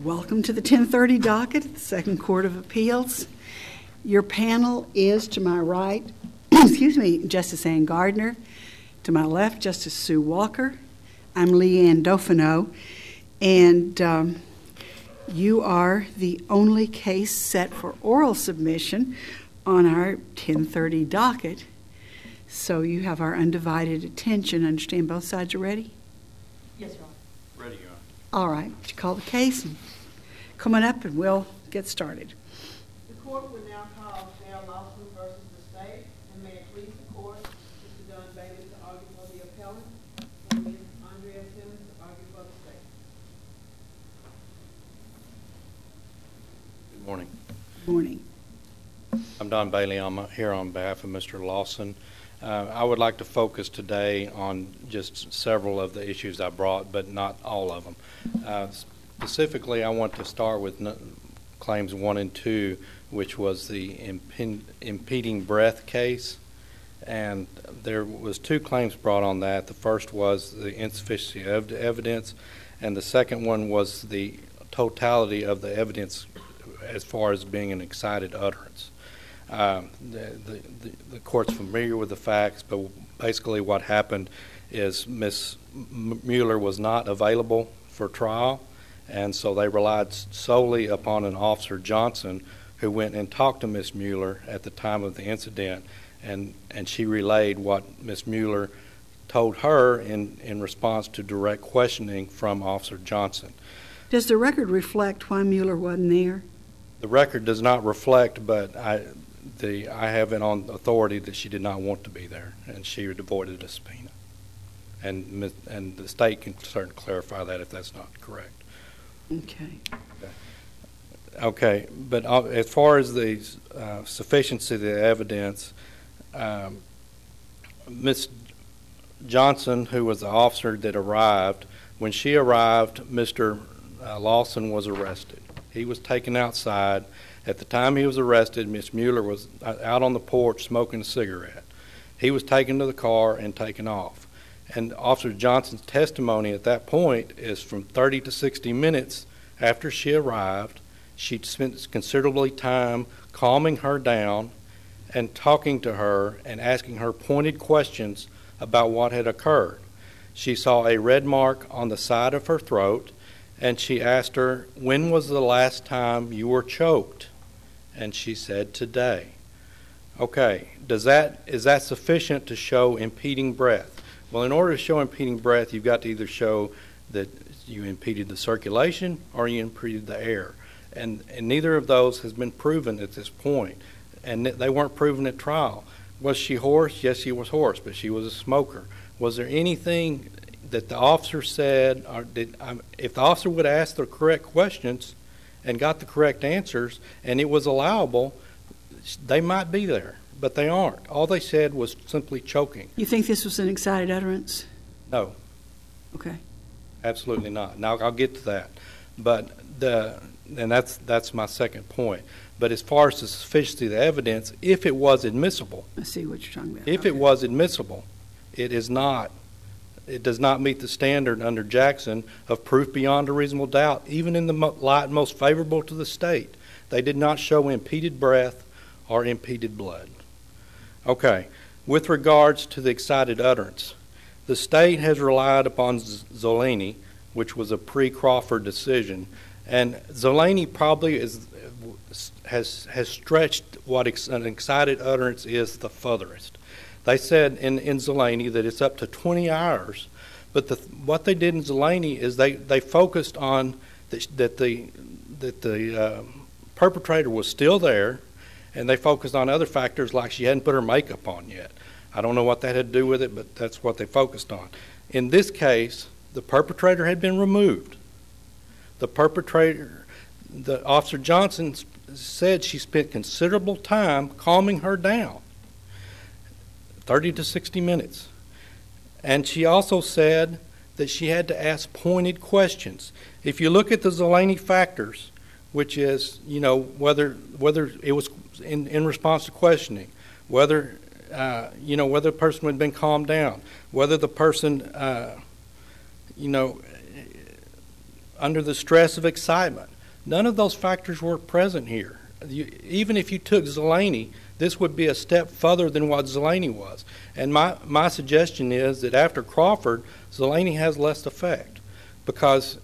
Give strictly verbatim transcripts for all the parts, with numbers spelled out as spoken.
Welcome to the ten thirty docket at the Second Court of Appeals. Your panel is to my right, excuse me, Justice Ann Gardner. To my left, Justice Sue Walker. I'm Leanne Dauphineau, and um, you are the only case set for oral submission on our ten thirty docket. So you have our undivided attention. Understand both sides are ready? Yes, Your Honor. Ready, Your Honor. All right, would you call the case and come on up and we'll get started. The court will now call Shea Lawson versus the state, and may it please the court, Mister Don Bailey to argue for the appellant, and Miz Andrea Simmons to argue for the state. Good morning. Good morning. I'm Don Bailey. I'm here on behalf of Mister Lawson. Uh, I would like to focus today on just several of the issues I brought, but not all of them. Uh, specifically, I want to start with n- claims one and two, which was the impen- impeding breath case. And there was two claims brought on that. The first was the insufficiency of evidence, and the second one was the totality of the evidence as far as being an excited utterance. Um, the, the, the court's familiar with the facts, but basically what happened is Miz Mueller was not available for trial, and so they relied solely upon an Officer Johnson who went and talked to Miz Mueller at the time of the incident, and, and she relayed what Miz Mueller told her in, in response to direct questioning from Officer Johnson. Does the record reflect why Mueller wasn't there? The record does not reflect, but I... The, I have it on authority that she did not want to be there, and she avoided a subpoena. And and the state can certainly clarify that if that's not correct. Okay. Okay, okay. But uh, as far as the uh, sufficiency of the evidence, um, Miz Johnson, who was the officer that arrived, when she arrived, Mister Uh, Lawson was arrested. He was taken outside. At the time he was arrested, Miz Mueller was out on the porch smoking a cigarette. He was taken to the car and taken off. And Officer Johnson's testimony at that point is from thirty to sixty minutes after she arrived. She spent considerably time calming her down and talking to her and asking her pointed questions about what had occurred. She saw a red mark on the side of her throat, and she asked her, "When was the last time you were choked?" And she said, "Today." Okay, does that is that sufficient to show impeding breath? Well, in order to show impeding breath, you've got to either show that you impeded the circulation or you impeded the air. And, and neither of those has been proven at this point. And they weren't proven at trial. Was she hoarse? Yes, she was hoarse, but she was a smoker. Was there anything that the officer said, or did, um, if the officer would ask the correct questions and got the correct answers, and it was allowable, they might be there, but they aren't. All they said was simply choking. You think this was an excited utterance? No. Okay. Absolutely not. Now, I'll get to that. But the, and that's that's my second point. But as far as the sufficiency of the evidence, if it was admissible, I see what you're talking about. if okay. it was admissible, it is not. It does not meet the standard under Jackson of proof beyond a reasonable doubt, even in the light most favorable to the state. They did not show impeded breath or impeded blood. Okay, with regards to the excited utterance, the state has relied upon Zolani, which was a pre-Crawford decision, and Zolani probably is, has, has stretched what an excited utterance is the furthest. They said in, in Zolani that it's up to twenty hours, but the, what they did in Zolani is they, they focused on the, that the that the uh, perpetrator was still there, and they focused on other factors like she hadn't put her makeup on yet. I don't know what that had to do with it, but that's what they focused on. In this case, the perpetrator had been removed. The perpetrator, the Officer Johnson said she spent considerable time calming her down. thirty to sixty minutes. And she also said that she had to ask pointed questions. If you look at the Zolani factors, which is, you know, whether whether it was in, in response to questioning, whether, uh, you know, whether the person had been calmed down, whether the person, uh, you know, under the stress of excitement. None of those factors were present here. You, even if you took Zeleny, this would be a step further than what Zeleny was. And my, my suggestion is that after Crawford, Zeleny has less effect, because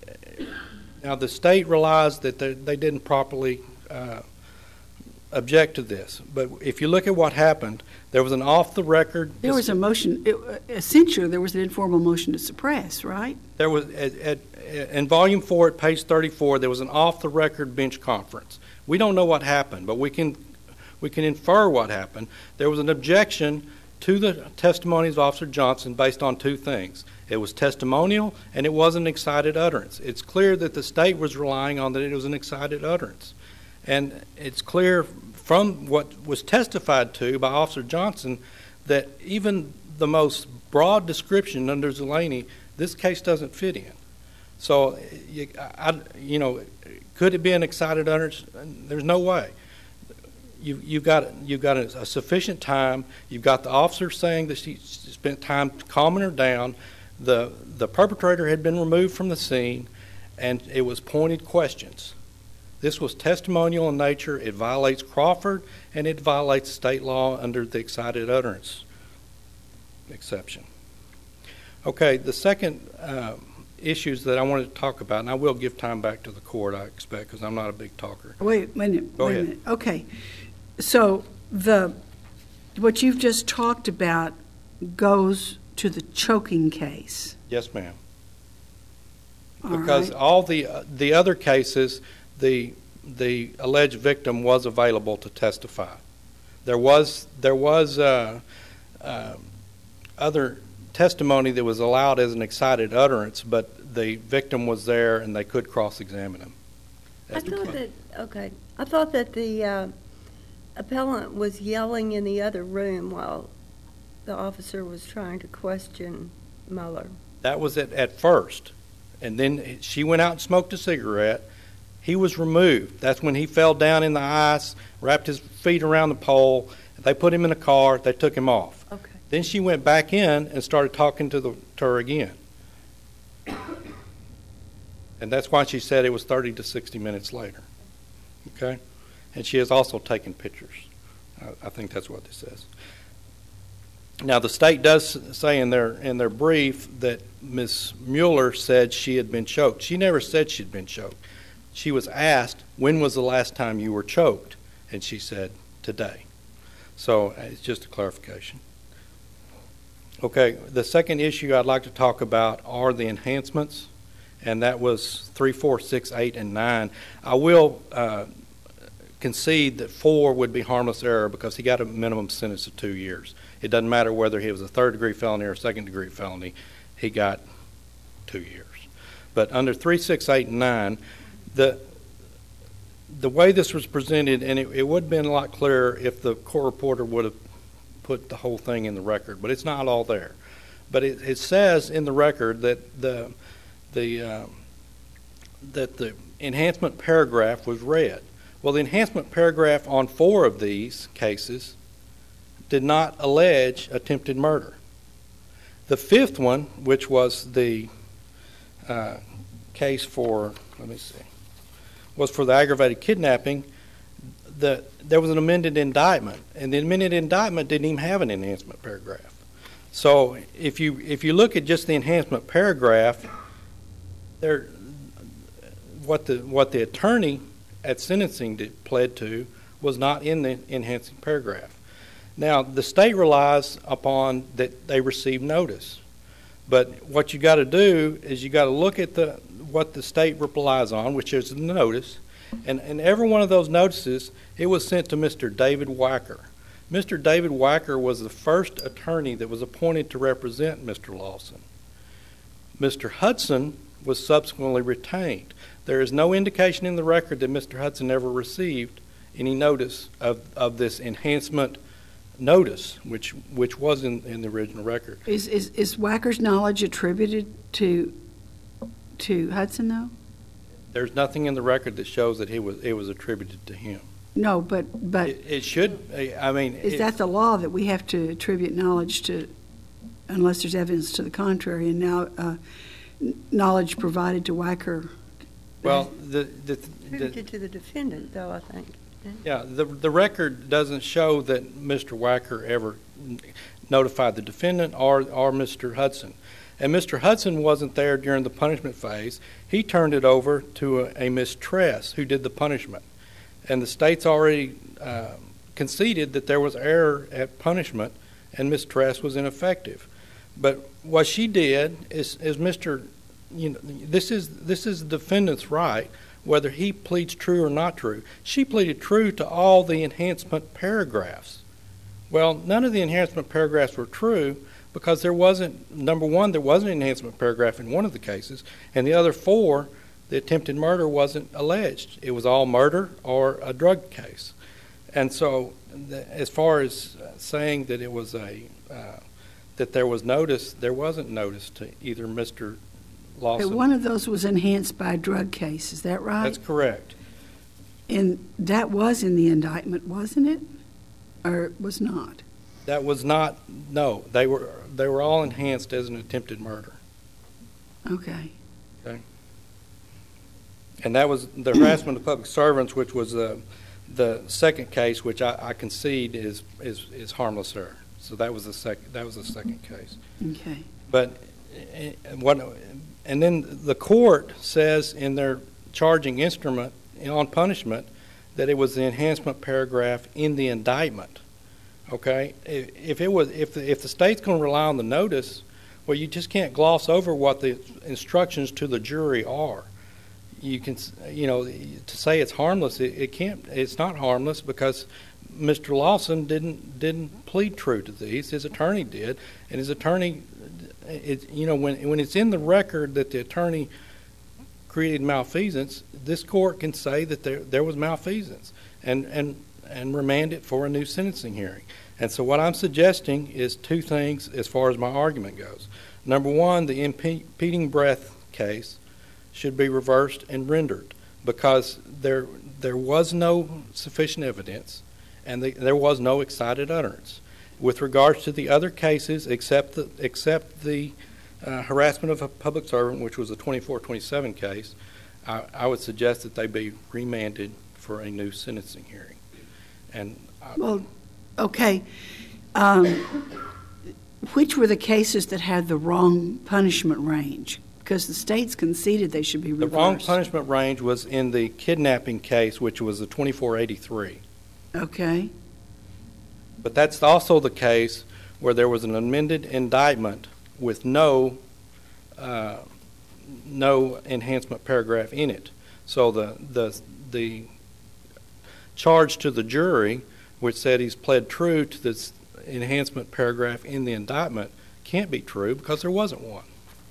now the state relies that they, they didn't properly uh, object to this. But if you look at what happened, there was an off-the-record... There was a motion, it, essentially there was an informal motion to suppress, right? There was, at, at, in Volume four at page thirty-four, there was an off-the-record bench conference. We don't know what happened, but we can, we can infer what happened. There was an objection to the testimonies of Officer Johnson based on two things. It was testimonial, and it was an excited utterance. It's clear that the state was relying on that it was an excited utterance. And it's clear from what was testified to by Officer Johnson that even the most broad description under Zeleny, this case doesn't fit in. So, you, I, you know, could it be an excited utterance? There's no way. You, you've got, you've got a, a sufficient time. You've got the officer saying that she spent time calming her down. The, the perpetrator had been removed from the scene, and it was pointed questions. This was testimonial in nature. It violates Crawford, and it violates state law under the excited utterance exception. Okay, the second uh, issues that I wanted to talk about, and I will give time back to the court, I expect, because I'm not a big talker. Wait, wait a minute. Go wait ahead. A minute. Okay, so the what you've just talked about goes to the choking case. Yes, ma'am. All Because right. all the uh, the other cases, the the alleged victim was available to testify. There was there was uh, uh, other testimony that was allowed as an excited utterance, but the victim was there and they could cross-examine him. I thought that, okay, I thought that the uh, appellant was yelling in the other room while the officer was trying to question Mueller. That was at, at first. And then she went out and smoked a cigarette. He was removed. That's when he fell down in the ice, wrapped his feet around the pole. They put him in a car. They took him off. Okay. Then she went back in and started talking to, the, to her again. And that's why she said it was thirty to sixty minutes later. Okay? And she has also taken pictures. I, I think that's what this says. Now, the state does say in their in their brief that Miz Mueller said she had been choked. She never said she'd been choked. She was asked, when was the last time you were choked? And she said, today. So it's just a clarification. Okay, the second issue I'd like to talk about are the enhancements, and that was three, four, six, eight, and nine. I will uh, concede that four would be harmless error because he got a minimum sentence of two years. It doesn't matter whether he was a third-degree felony or a second-degree felony. He got two years. But under three, six, eight, and nine, the the way this was presented, and it, it would have been a lot clearer if the court reporter would have put the whole thing in the record, but it's not all there. But it, it says in the record that the the uh, that the enhancement paragraph was read. Well, the enhancement paragraph on four of these cases did not allege attempted murder. The fifth one, which was the uh, case for, let me see, was for the aggravated kidnapping, the, there was an amended indictment, and the amended indictment didn't even have an enhancement paragraph. So if you if you look at just the enhancement paragraph, there, what the what the attorney at sentencing did, pled to was not in the enhancing paragraph. Now, the state relies upon that they receive notice. But what you got to do is you got to look at the what the state relies on, which is the notice. And, and every one of those notices, it was sent to Mister David Wacker. Mister David Wacker was the first attorney that was appointed to represent Mister Lawson. Mister Hudson was subsequently retained. There is no indication in the record that Mister Hudson ever received any notice of, of this enhancement notice, which which was in, in the original record. Is, is is Wacker's knowledge attributed to to Hudson, though? There's nothing in the record that shows that he was it was attributed to him. No, but but It, it should. I mean, is it, that the law that we have to attribute knowledge to, unless there's evidence to the contrary? And now, uh, knowledge provided to Wacker Well, the, the, the Attributed to the defendant, though, I think. yeah, the the record doesn't show that Mister Wacker ever notified the defendant or or Mister Hudson, and Mister Hudson wasn't there during the punishment phase. He turned it over to a, a Miss Tress who did the punishment, and the state's already uh, conceded that there was error at punishment, and Miss Tress was ineffective. But what she did is, is Mister You know, this is this is the defendant's right, whether he pleads true or not true. She pleaded true to all the enhancement paragraphs. Well, none of the enhancement paragraphs were true because there wasn't, number one, there was an enhancement paragraph in one of the cases, and the other four, the attempted murder wasn't alleged. It was all murder or a drug case. And so, the, as far as saying that it was a uh, that there was notice, there wasn't notice to either Mister Lawson. But one of those was enhanced by a drug case, is that right? That's correct. And that was in the indictment, wasn't it? Or was not? That was not, no, they were they were all enhanced as an attempted murder. Okay. Okay. And that was the harassment of public servants, which was the the second case, which I, I concede is, is is harmless error. So that was the second that was the second case. Okay. But what and then the court says in their charging instrument on punishment that it was the enhancement paragraph in the indictment. Okay, if it was, if the, if the state's going to rely on the notice, well, you just can't gloss over what the instructions to the jury are. You can, you know, to say it's harmless, it, it can't. It's not harmless because Mister Lawson didn't didn't plead true to these. His attorney did, and his attorney, it, you know, when when it's in the record that the attorney created malfeasance, this court can say that there there was malfeasance and and and remand it for a new sentencing hearing. And so what I'm suggesting is two things as far as my argument goes. Number one, the impeding breath case should be reversed and rendered because there there was no sufficient evidence and the, there was no excited utterance. With regards to the other cases, except the, except the uh, harassment of a public servant, which was a twenty-four twenty-seven case, I, I would suggest that they be remanded for a new sentencing hearing. And I, Well, okay. Um, which were the cases that had the wrong punishment range? Because the states conceded they should be the reversed. wrong punishment range was in the kidnapping case, which was the twenty-four eighty-three. Okay. But that's also the case where there was an amended indictment with no uh, no enhancement paragraph in it. So the the the charge to the jury, which said he's pled true to this enhancement paragraph in the indictment, can't be true because there wasn't one.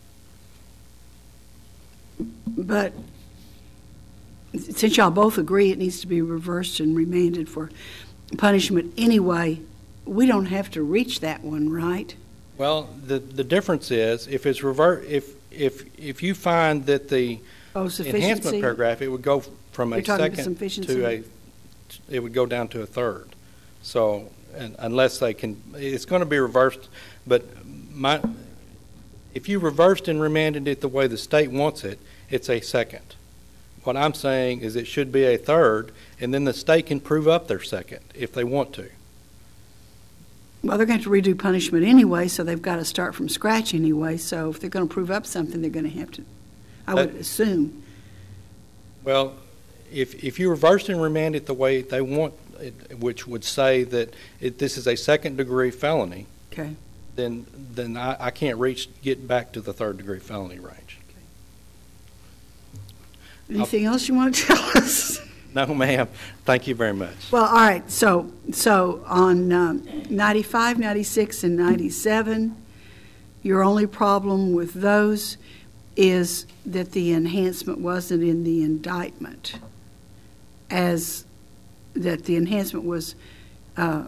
But since y'all both agree it needs to be reversed and remanded for punishment anyway, we don't have to reach that one, right? Well, the the difference is if it's revert if if if you find that the Oh, sufficiency? enhancement paragraph, it would go from You're a talking about second sufficiency? to a it would go down to a third. So and, unless they can, it's going to be reversed. But my if you reversed and remanded it the way the state wants it, it's a second. What I'm saying is it should be a third, and then the state can prove up their second if they want to. Well, they're going to have to redo punishment anyway, so they've got to start from scratch anyway. So if they're going to prove up something, they're going to have to, I would That- assume. Well, if if you reversed and remanded the way they want it, which would say that it, this is a second degree felony, Okay. then then I, I can't reach get back to the third degree felony range. Anything else you want to tell us? No, ma'am. Thank you very much. Well, all right, so, so on um, ninety-five, ninety-six, and ninety-seven, your only problem with those is that the enhancement wasn't in the indictment, as that the enhancement was uh,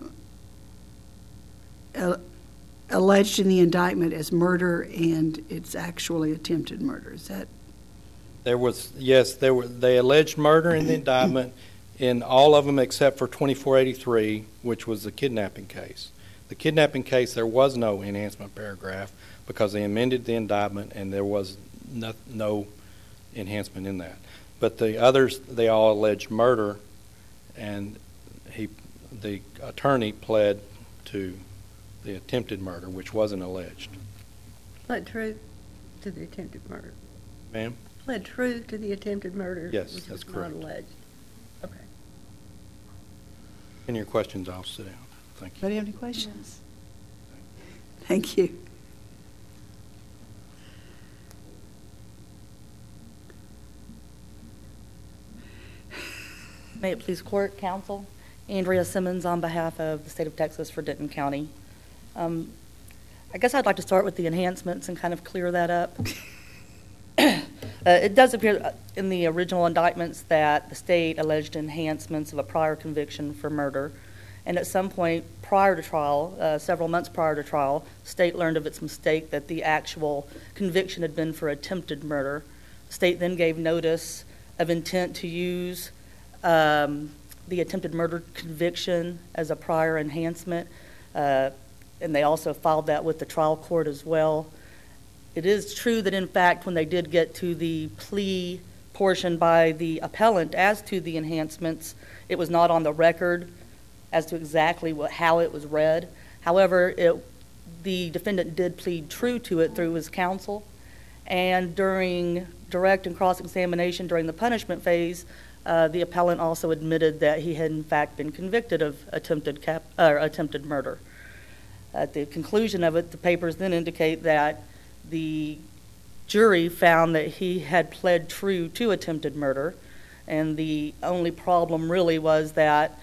a- alleged in the indictment as murder and it's actually attempted murder. Is that? There was yes, there were they alleged murder in the indictment in all of them except for twenty-four eighty-three, which was the kidnapping case. The kidnapping case, there was no enhancement paragraph because they amended the indictment and there was no, no enhancement in that. but the others, they all alleged murder, and he, the attorney pled to the attempted murder, which wasn't alleged. Pled true to the attempted murder. Ma'am? Pled true to the attempted murder. Yes, which that's was correct. not alleged. Okay. Any your questions, I'll sit down. Thank you. Anybody have any questions? Thank you. May it please court, counsel. Andrea Simmons on behalf of the state of Texas for Denton County. Um, I guess I'd like to start with the enhancements and kind of clear that up. uh, it does appear in the original indictments that the state alleged enhancements of a prior conviction for murder. And at some point prior to trial, uh, several months prior to trial, the state learned of its mistake that the actual conviction had been for attempted murder. The state then gave notice of intent to use um, the attempted murder conviction as a prior enhancement, uh, and they also filed that with the trial court as well. It is true that, in fact, when they did get to the plea portion by the appellant as to the enhancements, it was not on the record as to exactly what, how it was read. However, it, the defendant did plead true to it through his counsel, and during direct and cross-examination during the punishment phase, uh, the appellant also admitted that he had in fact been convicted of attempted cap, uh, attempted murder. At the conclusion of it, the papers then indicate that the jury found that he had pled true to attempted murder, and the only problem really was that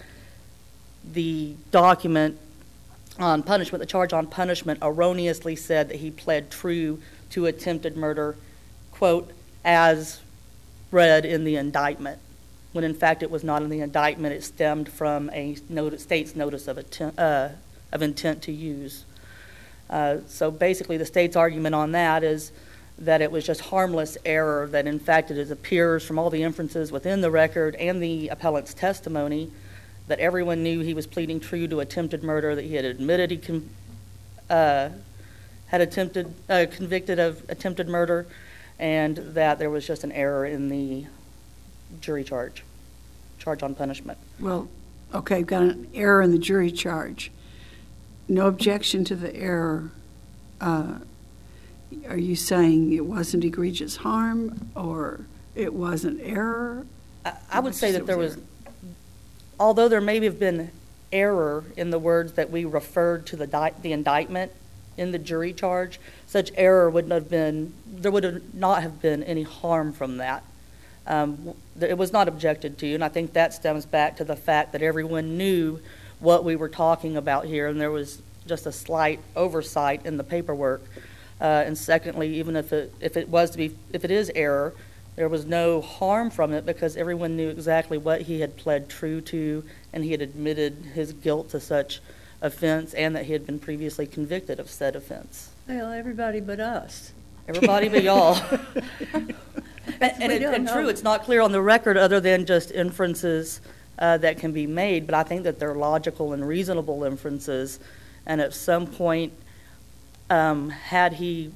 the document on punishment, the charge on punishment, erroneously said that he pled true to attempted murder, quote, as read in the indictment, when in fact it was not in the indictment. It stemmed from a notice, state's notice of, attempt, uh, of intent to use. Uh, so basically the state's argument on that is that it was just harmless error, that in fact it appears from all the inferences within the record and the appellant's testimony that everyone knew he was pleading true to attempted murder, that he had admitted he con- uh, had attempted, uh, convicted of attempted murder, and that there was just an error in the jury charge, charge on punishment. Well, okay, I've got an error in the jury charge. No objection to the error. Uh, are you saying it wasn't egregious harm, or it wasn't error? I, I would say that there was, although there may have been error in the words that we referred to the, di- the indictment in the jury charge, such error would have been, there would have not have been any harm from that. Um, it was not objected to, and I think that stems back to the fact that everyone knew what we were talking about here, and there was just a slight oversight in the paperwork. Uh, and secondly, even if it if it was to be, if it is error, there was no harm from it because everyone knew exactly what he had pled true to, and he had admitted his guilt to such offense, and that he had been previously convicted of said offense. Well, everybody but us. Everybody but y'all. and and, We it, don't and know. true, it's not clear on the record other than just inferences uh, that can be made, but I think that they're logical and reasonable inferences. And at some point, um, had he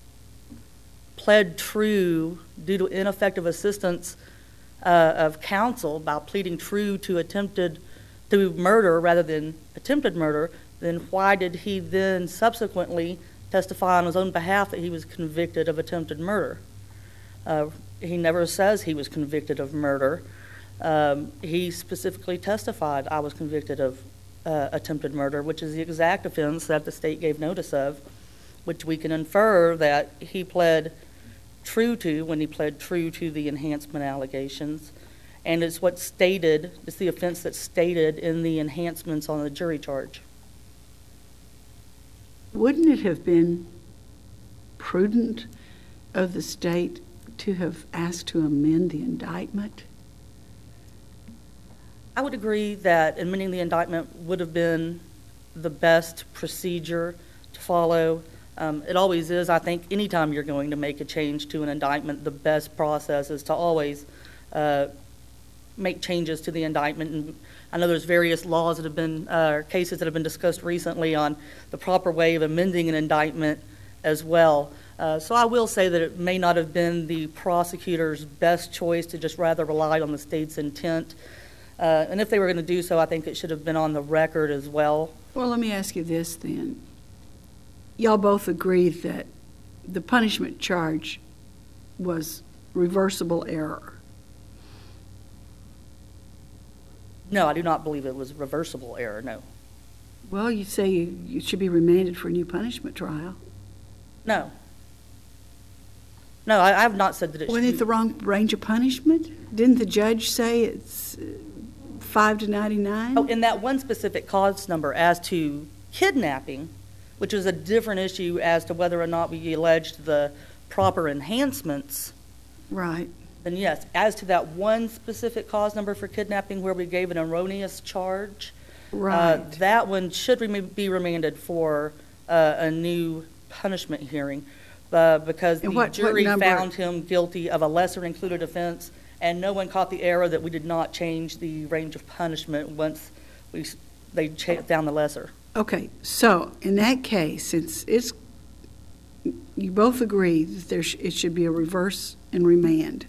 pled true due to ineffective assistance uh, of counsel by pleading true to attempted to murder rather than attempted murder, then why did he then subsequently testify on his own behalf that he was convicted of attempted murder? Uh, he never says he was convicted of murder. Um, he specifically testified, I was convicted of uh, attempted murder, which is the exact offense that the state gave notice of, which we can infer that he pled true to when he pled true to the enhancement allegations. And it's what's stated, it's the offense that's stated in the enhancements on the jury charge. Wouldn't it have been prudent of the state to have asked to amend the indictment? I would agree that amending the indictment would have been the best procedure to follow. Um, it always is. I think anytime you're going to make a change to an indictment, the best process is to always uh, make changes to the indictment. And I know there's various laws that have been, uh, cases that have been discussed recently on the proper way of amending an indictment as well. Uh, So I will say that it may not have been the prosecutor's best choice to just rather rely on the state's intent. Uh, And if they were going to do so, I think it should have been on the record as well. Well, let me ask you this then. Y'all both agree that the punishment charge was reversible error. No, I do not believe it was reversible error, no. Well, you say you, you should be remanded for a new punishment trial. No. No, I, I have not said that it should Wasn't it be. the wrong range of punishment? Didn't the judge say it's uh, five to ninety-nine? Oh, in that one specific cause number as to kidnapping, which is a different issue as to whether or not we alleged the proper enhancements, Right. then yes. As to that one specific cause number for kidnapping where we gave an erroneous charge, uh, Right. that one should rem- be remanded for uh, a new punishment hearing uh, because And the what- what jury number- found him guilty of a lesser included offense, and no one caught the error that we did not change the range of punishment once we s- they cha- found the lesser. Okay, so in that case, it's, it's, you both agree that there, sh- it should be a reverse and remand.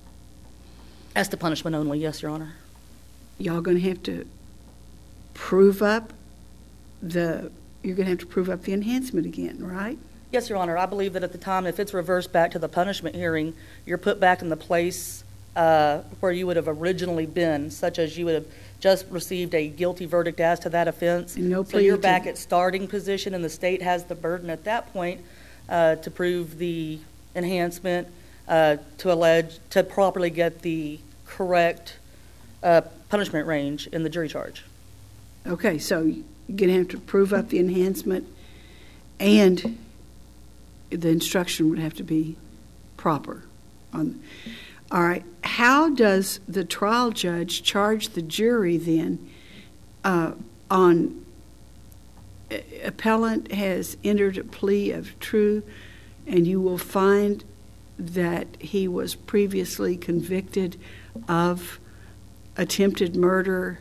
As to punishment only, yes, Your Honor. Y'all gonna have to prove up the, you're gonna have to prove up the enhancement again, right? Yes, Your Honor. I believe that at the time, if it's reversed back to the punishment hearing, you're put back in the place uh, where you would have originally been, such as you would have just received a guilty verdict as to that offense. And no So you're plea back to- at starting position, and the state has the burden at that point uh, to prove the enhancement, uh, to allege, to properly get the correct uh, punishment range in the jury charge. Okay, so you're gonna have to prove up the enhancement, and the instruction would have to be proper. On, all right, how does the trial judge charge the jury then uh, on uh, appellant has entered a plea of true, and you will find that he was previously convicted of attempted murder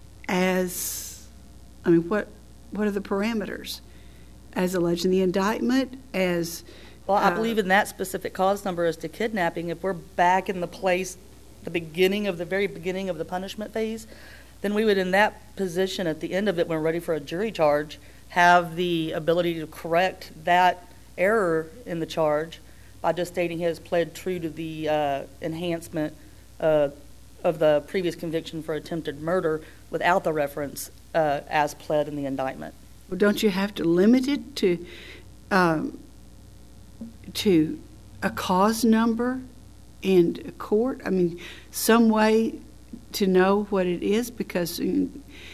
as, I mean, what what are the parameters? As alleged in the indictment, as Well, I Uh, believe in that specific cause number as to kidnapping, if we're back in the place, the beginning of the very beginning of the punishment phase, then we would, in that position at the end of it, when we're ready for a jury charge, have the ability to correct that error in the charge by just stating he has pled true to the uh, enhancement uh, of the previous conviction for attempted murder without the reference uh, as pled in the indictment. well, don't you have to limit it to um, to a cause number and a court? I mean, some way to know what it is, because mm,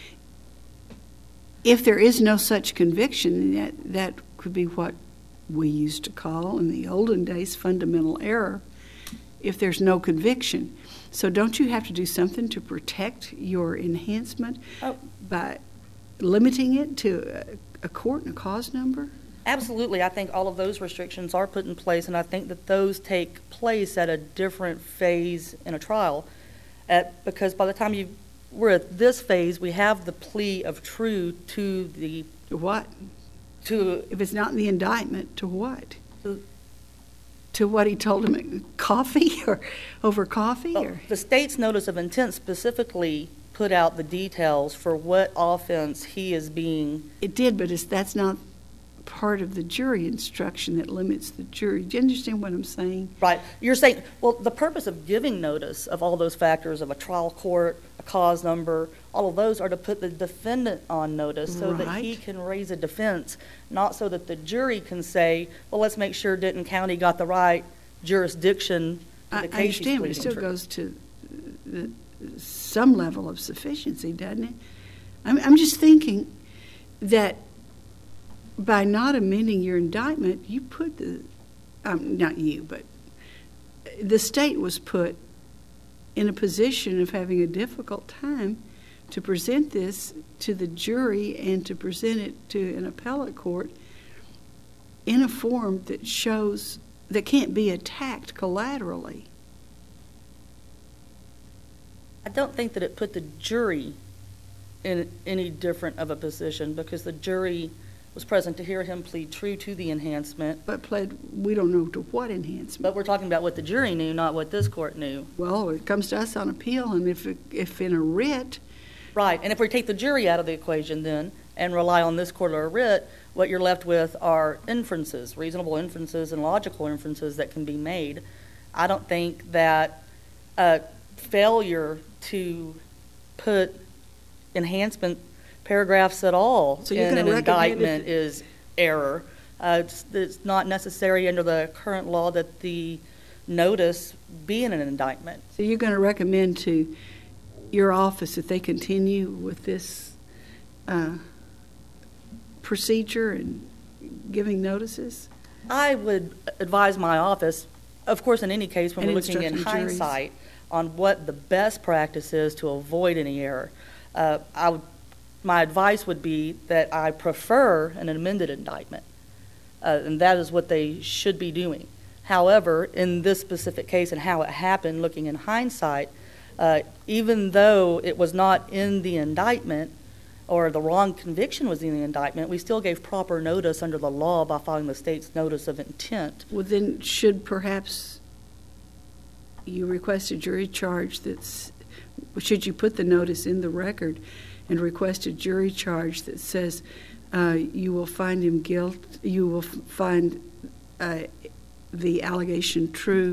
if there is no such conviction, that that could be what we used to call in the olden days fundamental error. If there's no conviction, so don't you have to do something to protect your enhancement Oh. by limiting it to a, a court and a cause number? Absolutely. I think all of those restrictions are put in place, and I think that those take place at a different phase in a trial. At, because by the time you we're at this phase, we have the plea of true to the To what? to If it's not in the indictment, to what? to- To what he told him at coffee or over coffee well, or? the state's notice of intent specifically put out the details for what offense he is being. It did, but it's, that's not part of the jury instruction that limits the jury. Do you understand what I'm saying? Right. You're saying, well, the purpose of giving notice of all those factors of a trial court, a cause number, all of those are to put the defendant on notice so that he Right. can raise a defense, not so that the jury can say, well, let's make sure Denton County got the right jurisdiction for I, the I case he's understand, but it pleading still true. goes to the, some level of sufficiency, doesn't it? I'm, I'm just thinking that by not amending your indictment, you put the, um, not you, but the state was put in a position of having a difficult time to present this to the jury and to present it to an appellate court in a form that shows, that can't be attacked collaterally. I don't think that it put the jury in any different of a position because the jury was present to hear him plead true to the enhancement. But pled, we don't know to what enhancement. But we're talking about what the jury knew, not what this court knew. Well, it comes to us on appeal, and if, it- if in a writ, Right, and if we take the jury out of the equation then and rely on this court or a writ, what you're left with are inferences, reasonable inferences and logical inferences that can be made. I don't think that uh, failure to put enhancement paragraphs at all So you're in an gonna recommend indictment if- is error. Uh, it's, it's not necessary under the current law that the notice be in an indictment. so you're going to recommend to your office that they continue with this uh, procedure and giving notices? I would advise my office, of course, in any case, when And we're looking in instructing juries. hindsight, on what the best practice is to avoid any error. Uh, I would, my advice would be that I prefer an amended indictment, uh, and that is what they should be doing. However, in this specific case and how it happened, looking in hindsight, uh, even though it was not in the indictment, or the wrong conviction was in the indictment, we still gave proper notice under the law by filing the state's notice of intent. Well, then should perhaps you request a jury charge that's, should you put the notice in the record and request a jury charge that says uh, you will find him guilt, you will f- find uh, the allegation true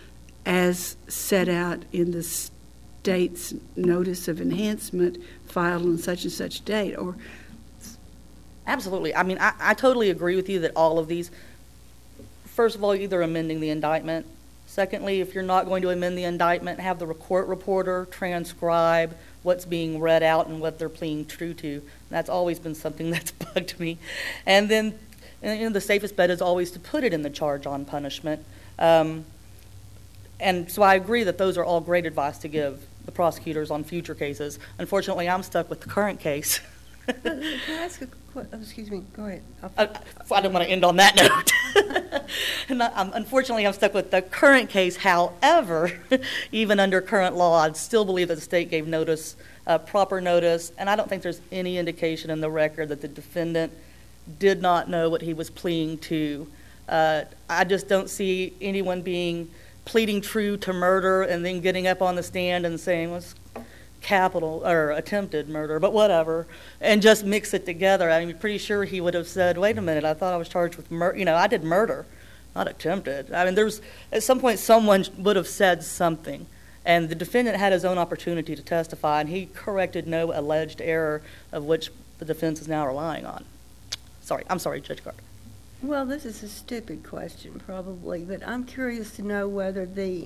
as set out in the state's notice of enhancement filed on such and such date, or Absolutely. I mean, I, I totally agree with you that all of these, first of all, either amending the indictment. Secondly, if you're not going to amend the indictment, have the court reporter transcribe what's being read out and what they're pleading true to. And that's always been something that's bugged me. And then, you know, the safest bet is always to put it in the charge on punishment. Um, and so I agree that those are all great advice to give the prosecutors on future cases. Unfortunately, I'm stuck with the current case. Can I ask a que- oh, excuse me, go ahead. I'll- I, I don't want to end on that note. And I- um, unfortunately, I'm stuck with the current case. However, even under current law, I still believe that the state gave notice, uh, proper notice, and I don't think there's any indication in the record that the defendant did not know what he was pleading to. Uh, I just don't see anyone being pleading true to murder and then getting up on the stand and saying, well, it's capital or attempted murder, but whatever, and just mix it together. I'm pretty sure he would have said, wait a minute, I thought I was charged with murder. You know, I did murder, not attempted. I mean, there's, at some point, someone would have said something, and the defendant had his own opportunity to testify, and he corrected no alleged error of which the defense is now relying on. Sorry, I'm sorry, Judge Carter. Well, this is a stupid question, probably, but I'm curious to know whether the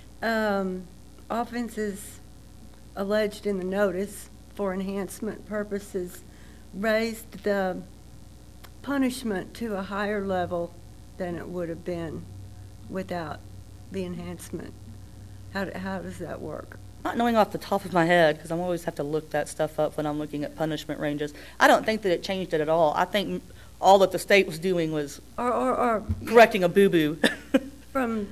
um, offenses alleged in the notice for enhancement purposes raised the punishment to a higher level than it would have been without the enhancement. How, do- how does that work? Not knowing off the top of my head, because I always have to look that stuff up when I'm looking at punishment ranges, I don't think that it changed it at all. I think all that the state was doing was Or, or, or correcting a boo-boo. from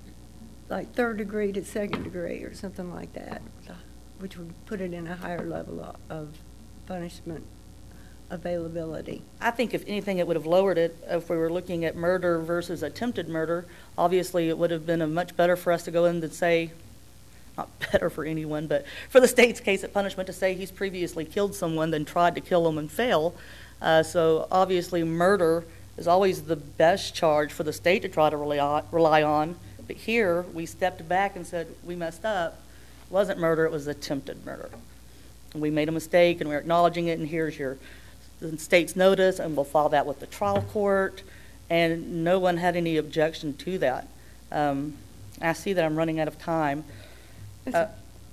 like third degree to second degree or something like that, which would put it in a higher level of- of punishment availability. I think if anything, it would have lowered it if we were looking at murder versus attempted murder. Obviously, it would have been a much better for us to go in and say, not better for anyone, but for the state's case at punishment to say he's previously killed someone, then tried to kill him and fail. Uh, so obviously, murder is always the best charge for the state to try to rely, rely on. But here, we stepped back and said, we messed up. It wasn't murder, it was attempted murder. And we made a mistake, and we're acknowledging it, and here's your the state's notice, and we'll file that with the trial court. And no one had any objection to that. Um, I see that I'm running out of time. Uh,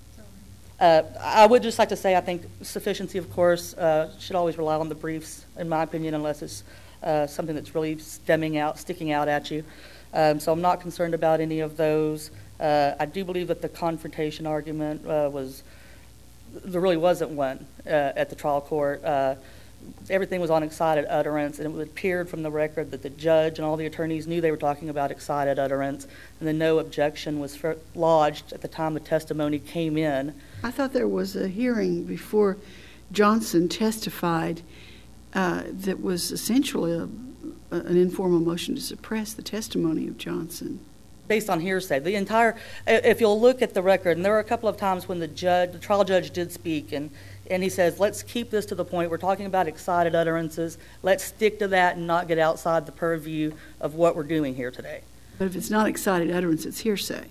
uh, I would just like to say I think sufficiency, of course, uh, should always rely on the briefs, in my opinion, unless it's uh, something that's really stemming out, sticking out at you. Um, so I'm not concerned about any of those. Uh, I do believe that the confrontation argument uh, was, there really wasn't one uh, at the trial court. Uh, everything was on excited utterance, and it appeared from the record that the judge and all the attorneys knew they were talking about excited utterance, and then no objection was for, lodged at the time the testimony came in. I thought there was a hearing before Johnson testified uh, that was essentially a, an informal motion to suppress the testimony of Johnson. Based on hearsay. The entire, if you'll look at the record, and there were a couple of times when the judge, the trial judge did speak, and, and he says, let's keep this to the point. We're talking about excited utterances. Let's stick to that and not get outside the purview of what we're doing here today. But if it's not excited utterance, it's hearsay.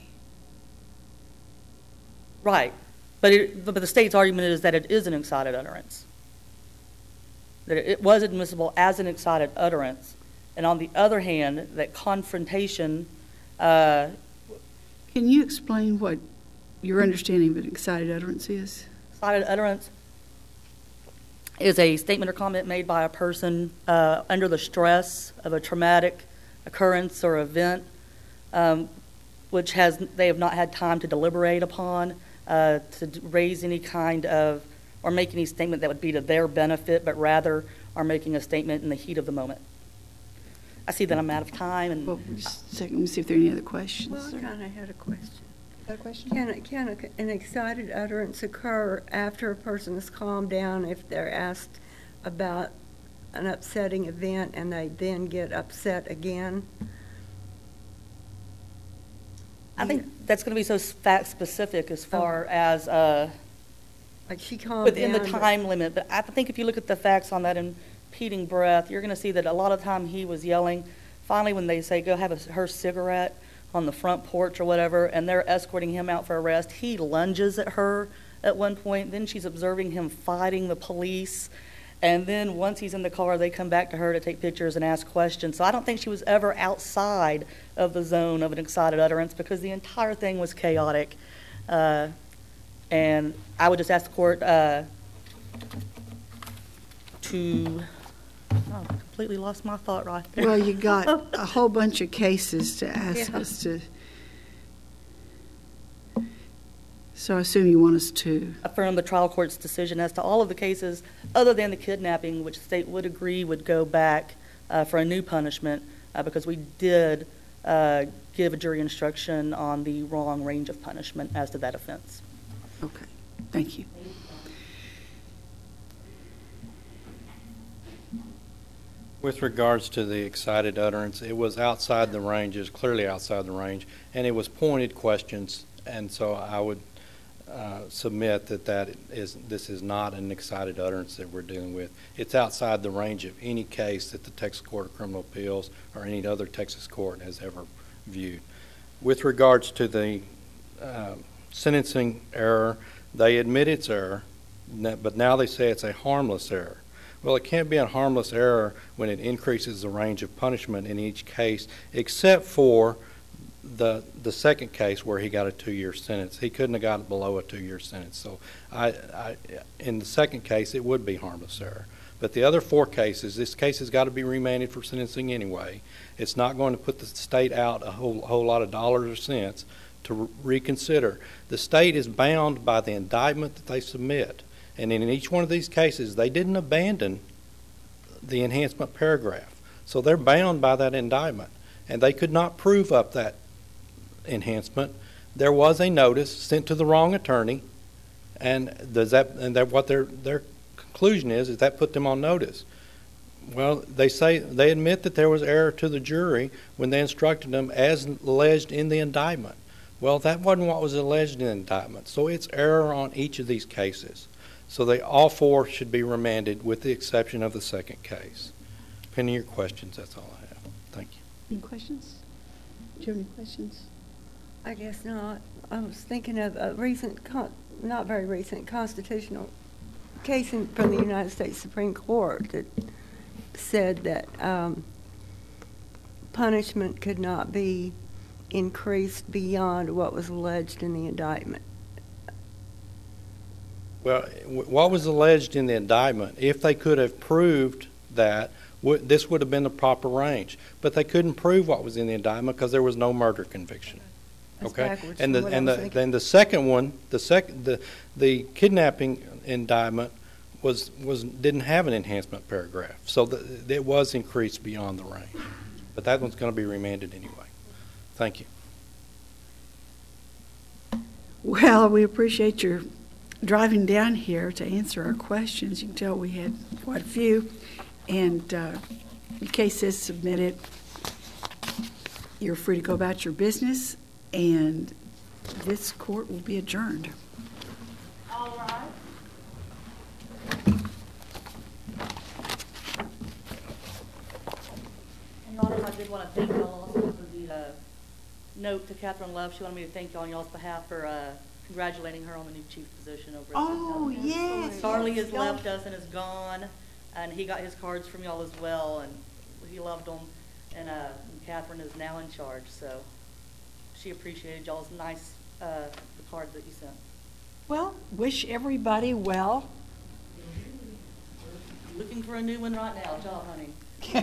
Right. But, it, but the state's argument is that it is an excited utterance. That it was admissible as an excited utterance. And on the other hand, that confrontation... Uh, Can you explain what your understanding of an excited utterance is? Excited utterance is a statement or comment made by a person uh, under the stress of a traumatic occurrence or event, um, which has they have not had time to deliberate upon, uh, to raise any kind of, or make any statement that would be to their benefit, but rather are making a statement in the heat of the moment. I see that I'm out of time. And well, just a second, let me see if there are any other questions. Well, I kind of had a question. Got a question? Can, it, can a, an excited utterance occur after a person is calmed down if they're asked about an upsetting event and they then get upset again? I think that's going to be so fact specific as far oh. as uh, like she calmed within down, the time but limit. But I think if you look at the facts on that impeding breath, you're going to see that a lot of time he was yelling. Finally, when they say go have a, her cigarette on the front porch or whatever, and they're escorting him out for arrest, he lunges at her at one point. Then she's observing him fighting the police. And then once he's in the car, they come back to her to take pictures and ask questions. So I don't think she was ever outside of the zone of an excited utterance because the entire thing was chaotic. Uh, and I would just ask the court uh, to... Oh, I completely lost my thought right there. Well, you got a whole bunch of cases to ask Yeah. us to... So I assume you want us to... Affirm the trial court's decision as to all of the cases other than the kidnapping, which the state would agree would go back uh, for a new punishment uh, because we did uh, give a jury instruction on the wrong range of punishment as to that offense. Okay, thank you. With regards to the excited utterance, it was outside the range, it was clearly outside the range, and it was pointed questions, and so I would uh, submit that, that is, this is not an excited utterance that we're dealing with. It's outside the range of any case that the Texas Court of Criminal Appeals or any other Texas court has ever viewed. With regards to the uh, sentencing error, they admit it's error, but now they say it's a harmless error. Well, it can't be a harmless error when it increases the range of punishment in each case, except for the the second case where he got a two-year sentence. He couldn't have got below a two-year sentence. So I, I, in the second case, it would be harmless error. But the other four cases, this case has got to be remanded for sentencing anyway. It's not going to put the state out a whole, whole lot of dollars or cents to re- reconsider. The state is bound by the indictment that they submit. And in each one of these cases, they didn't abandon the enhancement paragraph. So they're bound by that indictment. And they could not prove up that enhancement. There was a notice sent to the wrong attorney. And does that and that what their their conclusion is, is that put them on notice. Well, they say they admit that there was error to the jury when they instructed them as alleged in the indictment. Well, that wasn't what was alleged in the indictment. So it's error on each of these cases. So they all four should be remanded with the exception of the second case. Depending on your questions, that's all I have. Thank you. Any questions? Do you have any questions? I guess not. I was thinking of a recent, con- not very recent, constitutional case in, from the United States Supreme Court that said that um, punishment could not be increased beyond what was alleged in the indictment. Well, what was alleged in the indictment, if they could have proved that, w- this would have been the proper range. But they couldn't prove what was in the indictment because there was no murder conviction. That's Okay, backwards and from the what and I was the thinking. then the second one, the second the the kidnapping indictment was was didn't have an enhancement paragraph, so the, it was increased beyond the range. But that one's going to be remanded anyway. Thank you. Well, we appreciate your driving down here to answer our questions. You can tell we had quite a few. And uh, the case is submitted. You're free to go about your business, and this court will be adjourned. All right. And Your Honor, I did want to thank y'all also for the uh, note to Catherine Love. She wanted me to thank y'all on y'all's behalf for uh, congratulating her on the new chief position over at Oh, Centel. yes. Charlie has Y'all- left us and is gone, and he got his cards from y'all as well, and he loved them. And uh, Catherine is now in charge, so she appreciated y'all's nice uh, the card that you sent. Well, wish everybody well. Looking for a new one right now, job hunting. The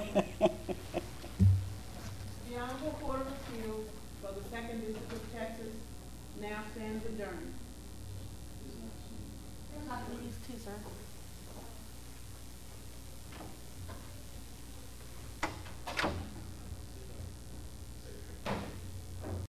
Honorable Court of Appeals for the Second District of Texas now stands adjourned. Not these two, sir.